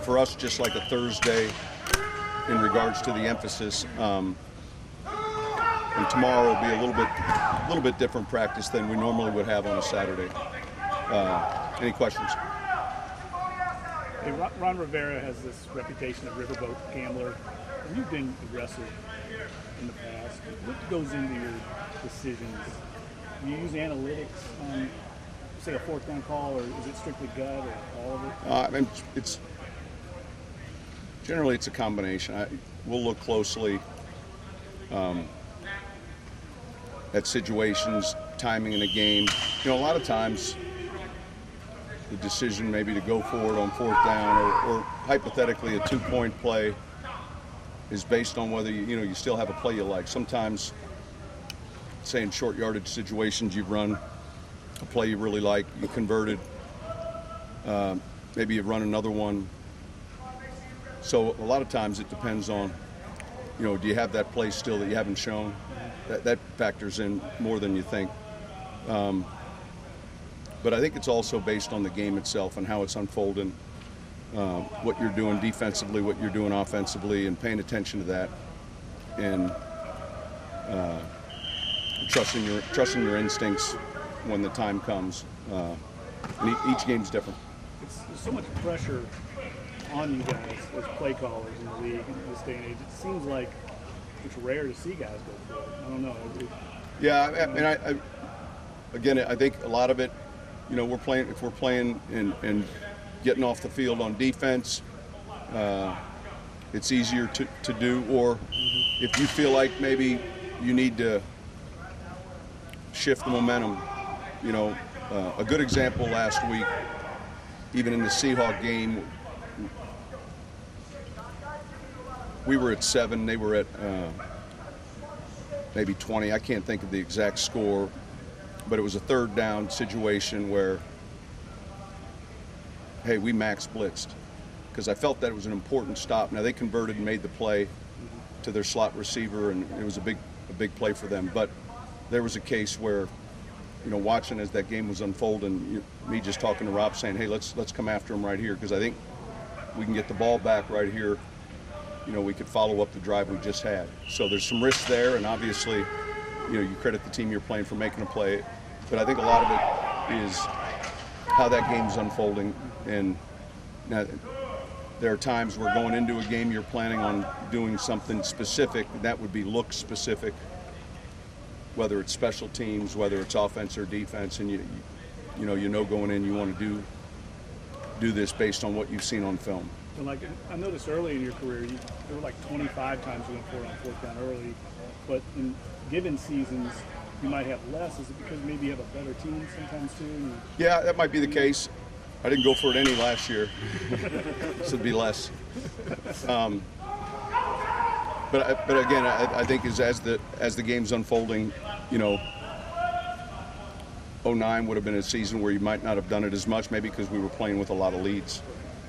for us just like a Thursday in regards to the emphasis. And tomorrow will be a little bit different practice than we normally would have on a Saturday. Any questions? Hey, Ron Rivera has this reputation of riverboat gambler. You've been aggressive in the past. What goes into your decisions? Do you use analytics on, say, a fourth down call, or is it strictly gut, or all of it? I mean, generally it's a combination. We'll look closely at situations, timing in a game. You know, a lot of times the decision maybe to go for it on fourth down or hypothetically a two-point play is based on whether you still have a play you like. Sometimes, say in short yardage situations, you've run a play you really like, you converted, maybe you've run another one. So a lot of times it depends on, do you have that play still that you haven't shown? That factors in more than you think. But I think it's also based on the game itself and how it's unfolding, what you're doing defensively, what you're doing offensively, and paying attention to that, and trusting your instincts when the time comes. And each game's different. There's so much pressure on you guys as play callers in the league in this day and age. It seems like it's rare to see guys go for it. I don't know. Yeah, and I think a lot of it, we're playing and getting off the field on defense, it's easier to do. Or if you feel like maybe you need to shift the momentum, a good example last week, even in the Seahawk game, we were at 7, they were at maybe 20. I can't think of the exact score, but it was a third down situation where, hey, we max blitzed because I felt that it was an important stop. Now they converted and made the play to their slot receiver, and it was a big play for them. But there was a case where, watching as that game was unfolding, me just talking to Rob saying, hey, let's come after him right here because I think we can get the ball back right here. We could follow up the drive we just had. So there's some risk there, and obviously, you credit the team you're playing for making a play. But I think a lot of it is how that game's unfolding. And now, there are times where going into a game you're planning on doing something specific. That would be look specific, whether it's special teams, whether it's offense or defense, and you know going in you want to do this based on what you've seen on film. And like I noticed early in your career, there were like 25 times you went for it on fourth down early, but in given seasons, you might have less. Is it because maybe you have a better team sometimes too? Yeah, that might be the case. I didn't go for it any last year, so it'd be less. But again, I think as the game's unfolding, 09 would have been a season where you might not have done it as much, maybe because we were playing with a lot of leads.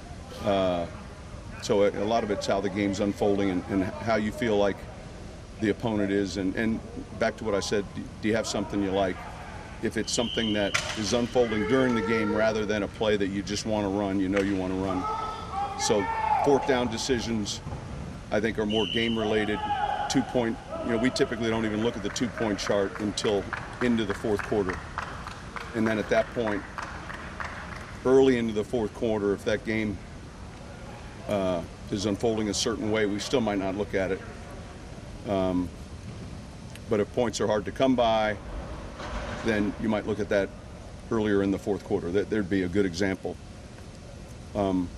So a lot of it's how the game's unfolding and how you feel like the opponent is. And back to what I said, do you have something you like? If it's something that is unfolding during the game rather than a play that you just want to run, you want to run. So fourth down decisions, I think, are more game-related. 2-point, we typically don't even look at the 2-point chart until into the fourth quarter. And then at that point, early into the fourth quarter, if that game is unfolding a certain way, we still might not look at it. But if points are hard to come by, then you might look at that earlier in the fourth quarter. There'd be a good example. But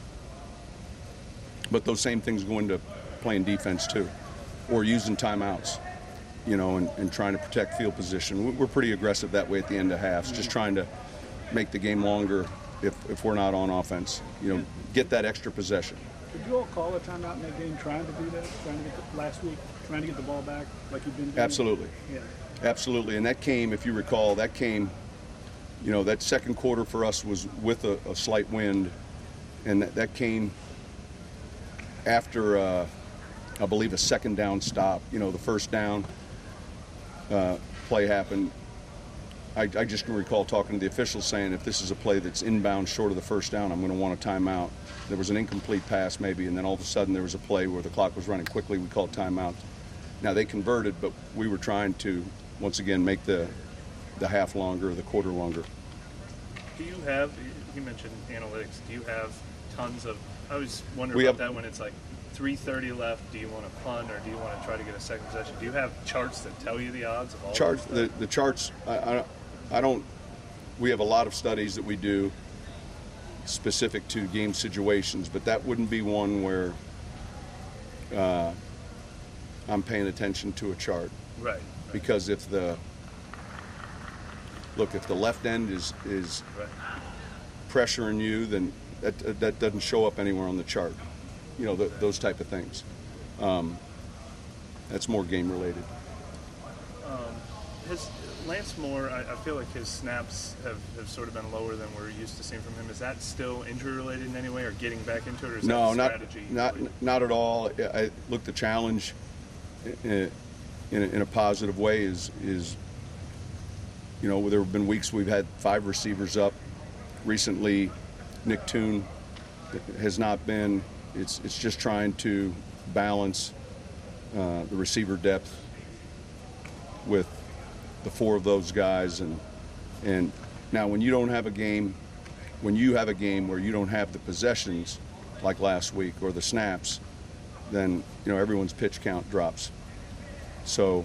those same things go into playing defense too, or using timeouts, and trying to protect field position. We're pretty aggressive that way at the end of halves, just trying to make the game longer if we're not on offense, get that extra possession. Did you all call a timeout in that game trying to do that, last week, trying to get the ball back like you've been doing? Absolutely. Yeah. Absolutely. And that came, if you recall, that second quarter for us was with a slight wind, and that came after, I believe, a second down stop. The first down play happened. I just can recall talking to the officials saying if this is a play that's inbound short of the first down, I'm going to want a timeout. There was an incomplete pass maybe, and then all of a sudden there was a play where the clock was running quickly. We called timeout. Now they converted, but we were trying to, once again, make the half longer or the quarter longer. Do you have, you mentioned analytics, do you have tons of, I was wondering We about have- that when it's like 3:30 left, do you want to punt or do you want to try to get a second possession? Do you have charts that tell you the odds of all Charts, those stuff? the charts, I don't, we have a lot of studies that we do specific to game situations, but that wouldn't be one where I'm paying attention to a chart. Right. Because if the left end is Right. pressuring you, then that doesn't show up anywhere on the chart. You know, those type of things. That's more game related. His Lance Moore, I feel like his snaps have sort of been lower than we're used to seeing from him. Is that still injury related in any way, or getting back into it, or is No, that strategy? not at all. I look, the challenge in a positive way is you know, there have been weeks we've had 5 receivers up. Recently, Nick Toon has not been. It's just trying to balance the receiver depth with the 4 of those guys, and now when you don't have a game, when you have a game where you don't have the possessions like last week or the snaps, then you know everyone's pitch count drops. So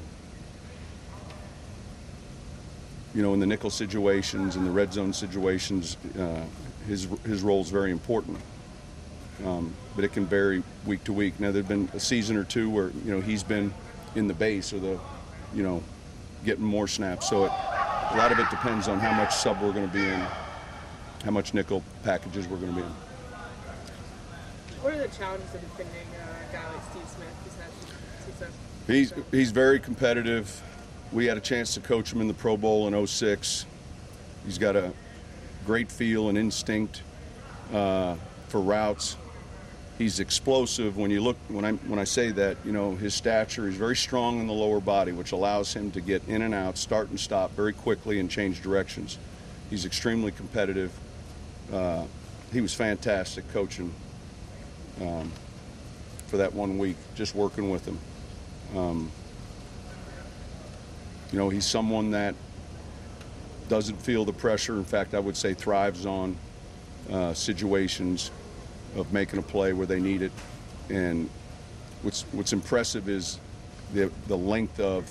you know, in the nickel situations and the red zone situations, his role is very important. But it can vary week to week. Now there've been a season or two where you know he's been in the base or the, you know, getting more snaps. So a lot of it depends on how much sub we're going to be in, how much nickel packages we're going to be in. What are the challenges of defending a guy like Steve Smith? He's very competitive. We had a chance to coach him in the Pro Bowl in '06. He's got a great feel and instinct for routes. He's explosive. When you look, when I say that, you know, his stature is very strong in the lower body, which allows him to get in and out, start and stop very quickly and change directions. He's extremely competitive. He was fantastic coaching for that 1 week, just working with him. You know, he's someone that doesn't feel the pressure. In fact, I would say thrives on situations of making a play where they need it. And what's impressive is the length of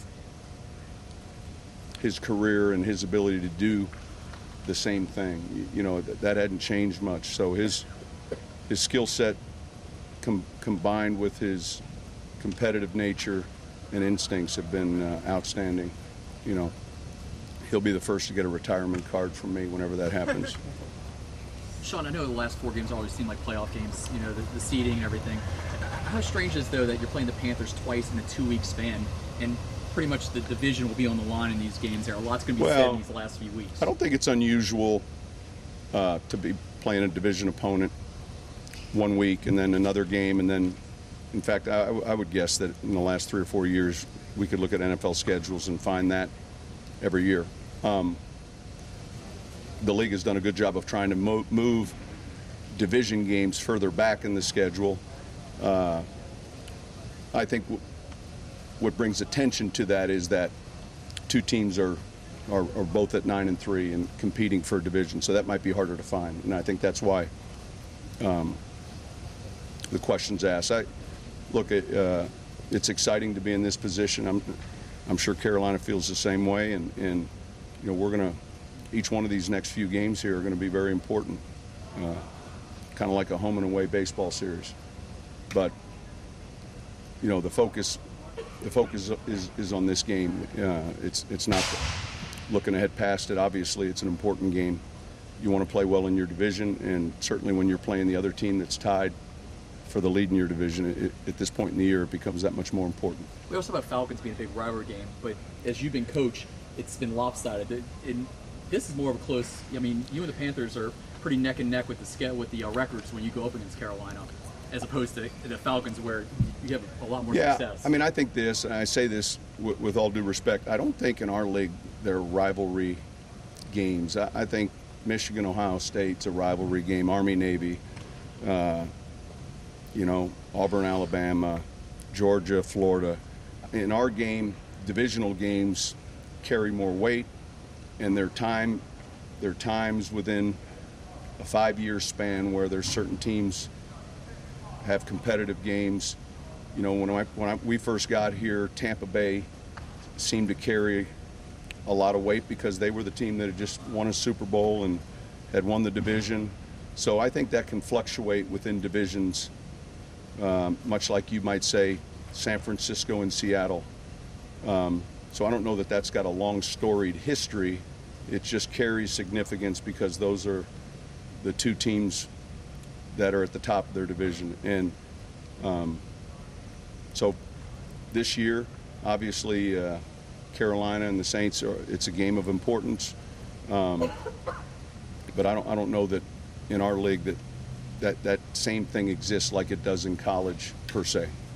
his career and his ability to do the same thing. You know, that hadn't changed much. So his skill set combined with his competitive nature and instincts have been outstanding. You know, he'll be the first to get a retirement card from me whenever that happens. Sean, I know the last 4 games always seem like playoff games, you know, the seeding and everything. How strange is, though, that you're playing the Panthers twice in a 2-week span, and pretty much the division will be on the line in these games there. A lot's going to be said in these last few weeks. I don't think it's unusual to be playing a division opponent 1 week and then another game, and then, in fact, I would guess that in the last 3 or 4 years, we could look at NFL schedules and find that every year. The league has done a good job of trying to move division games further back in the schedule. I think what brings attention to that is that 2 teams are both at 9-3 and competing for a division, so that might be harder to find, and I think that's why the question's asked. It's exciting to be in this position. I'm sure Carolina feels the same way, and you know, each one of these next few games here are going to be very important, kind of like a home and away baseball series. But you know, the focus is on this game. It's not looking ahead past it. Obviously, it's an important game. You want to play well in your division, and certainly when you're playing the other team that's tied for the lead in your division, at this point in the year, it becomes that much more important. We also talk about Falcons being a big rivalry game, but as you've been coach, it's been lopsided. And this is more of a close. I mean, you and the Panthers are pretty neck and neck with the records when you go up against Carolina, as opposed to the Falcons, where you have a lot more success. I mean, I say this with all due respect. I don't think in our league there are rivalry games. I think Michigan, Ohio State's a rivalry game. Army, Navy, Auburn, Alabama, Georgia, Florida. In our game, divisional games carry more weight, and there are times within a 5-year span where there's certain teams have competitive games. When we first got here, Tampa Bay seemed to carry a lot of weight because they were the team that had just won a Super Bowl and had won the division. So I think that can fluctuate within divisions, much like you might say San Francisco and Seattle. So I don't know that that's got a long storied history. It just carries significance because those are the two teams that are at the top of their division. And so this year, obviously, Carolina and the Saints it's a game of importance. But I don't know that in our league that same thing exists like it does in college per se.